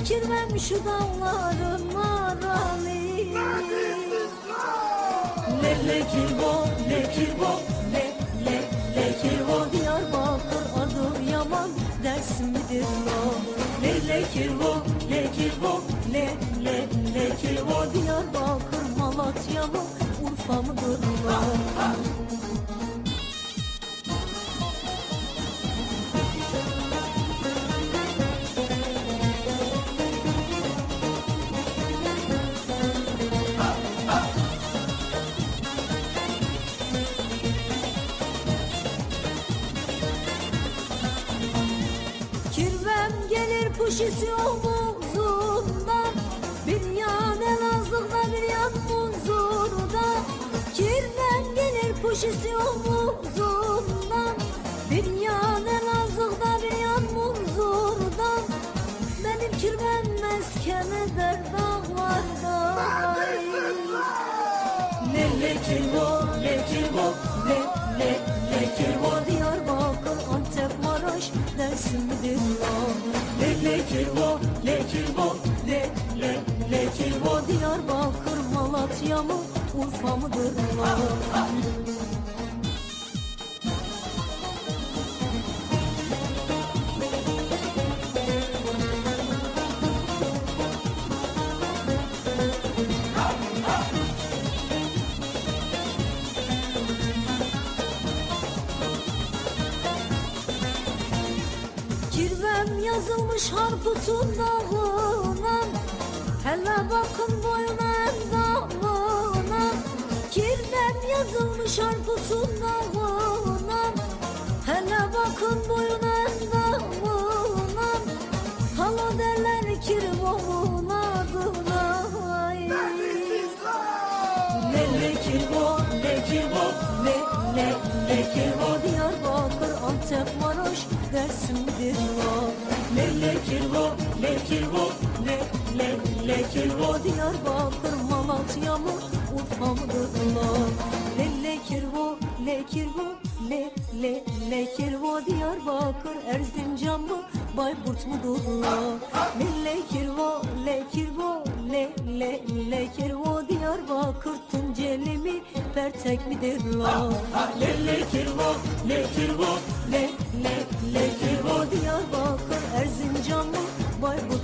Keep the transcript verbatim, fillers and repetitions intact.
Kirvem şu dağların marali. Le le kirvo, le kirvo, le le le kirvo. Diyarbakır adı yaman, ders midir o? Le le kirvo, le kirvo, le le le kirvo. Diyarbakır Malatya mı, Urfa mıdır o? Kirvem gelir puşisi omuzundan, bir yan Elazığ'da bir yan Munzur'da. Kirvem gelir puşisi omuzundan, bir yan Elazığ'da bir yan Munzur'da. Benim kirvem mesken eder dağlarda. Le le kirvo, le kirvo, le le le kirvo. Diyarbakır, Antep, Maraş, Dersim midir o? Le le kirvo, le kirvo, le le le kirvo. Diyarbakır Malatya mı, Urfa mıdır o? Kirvem yazılmış Harput'un dağına, hele bakın boyuna endamına. Kirvem yazılmış Harput'un dağına, hele bakın boyuna endamına. Hala derler Kirvo'nun adına. Le le kirvo, le kirvo, le le le kirvo. Diyarbakır, Antep, Maraş, Dersim midir o? Le le kirvo, le kirvo, le le le kirvo. Diyarbakır Malatya mı, Urfa mıdır o? Le le kirvo, le kirvo, le le le kirvo. Diyarbakır Erzincan mı, Bayburt mudur o? Le le kirvo, le kirvo, le le le kirvo. Diyarbakır Tunceli mi, Pertek midir o? Le le kirvo, le kirvo, le le le kirvo. Diyarbakır Erzincan mı, Bayburt